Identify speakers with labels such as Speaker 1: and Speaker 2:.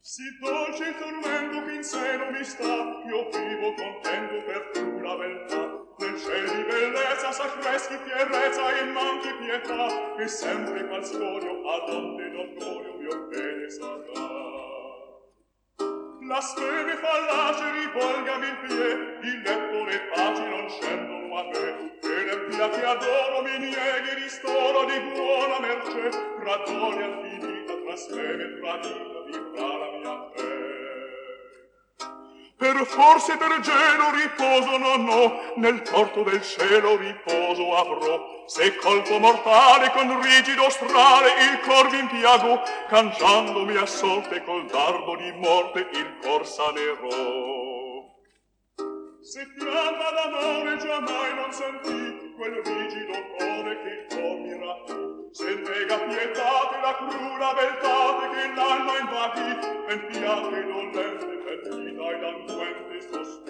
Speaker 1: Sì dolce il tormento che in seno mi sta, io vivo contento per pura beltà. Nel ciel di bellezza s'accreschi fierezza e manchi pietà, e sempre qual scoglio ad onde d'orgoglio mio bene sarà. Blasfeme fallace rivolgami il pie, il letto le paci non scendono a me, e l'empia che adoro mi nieghi ristoro di buona mercé, tra doli infinita, tra speme tradita, vivrà la mia fe. Per forse per gelo riposo non ho, nel porto del cielo riposo avrò. Se colpo mortale con rigido strale il cor m'impiago, cangiandomi a sorte col dardo di morte il cor sanerò. Se fiamma d'amore giammai non sentì quel rigido core che il cor mi rapì, se nega pietate la crura beltate che l'alma invadì, ben fiate dolente, ben vita ed anguente sospiri.